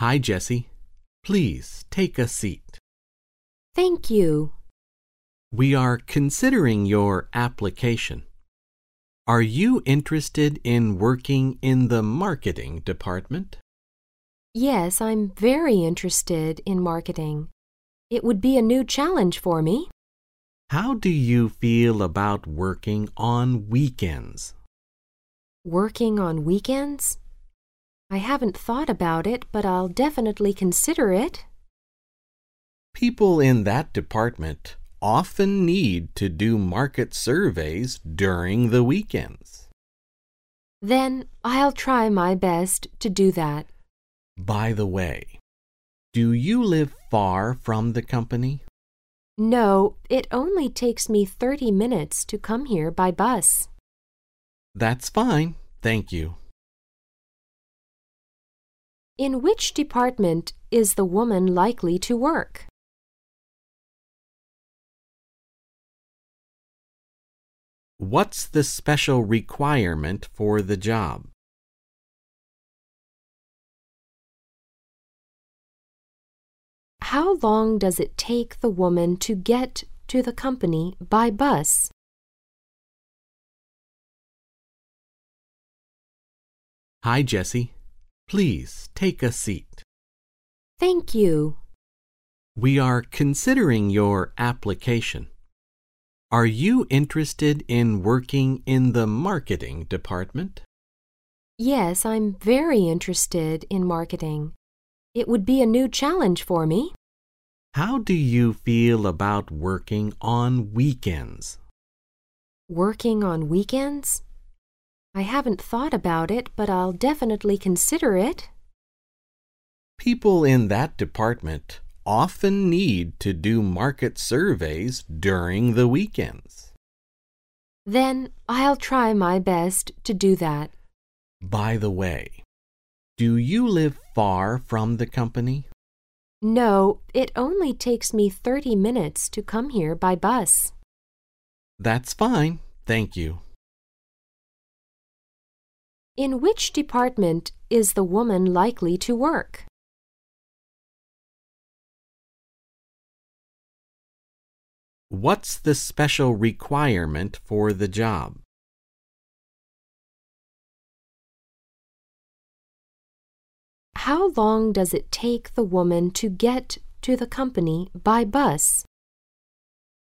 Hi, Jessie. Please take a seat. Thank you. We are considering your application. Are you interested in working in the marketing department? Yes, I'm very interested in marketing. It would be a new challenge for me. How do you feel about working on weekends? Working on weekends? I haven't thought about it, but I'll definitely consider it. People in that department often need to do market surveys during the weekends. Then I'll try my best to do that. By the way, do you live far from the company? No, it only takes me 30 minutes to come here by bus. That's fine, thank you. In which department is the woman likely to work? What's the special requirement for the job? How long does it take the woman to get to the company by bus? Hi, Jessie. Please take a seat. Thank you. We are considering your application. Are you interested in working in the marketing department? Yes, I'm very interested in marketing. It would be a new challenge for me. How do you feel about working on weekends? Working on weekends? I haven't thought about it, but I'll definitely consider it. People in that department often need to do market surveys during the weekends. Then I'll try my best to do that. By the way, do you live far from the company? No, it only takes me 30 minutes to come here by bus. That's fine, thank you. In which department is the woman likely to work? What's the special requirement for the job? How long does it take the woman to get to the company by bus?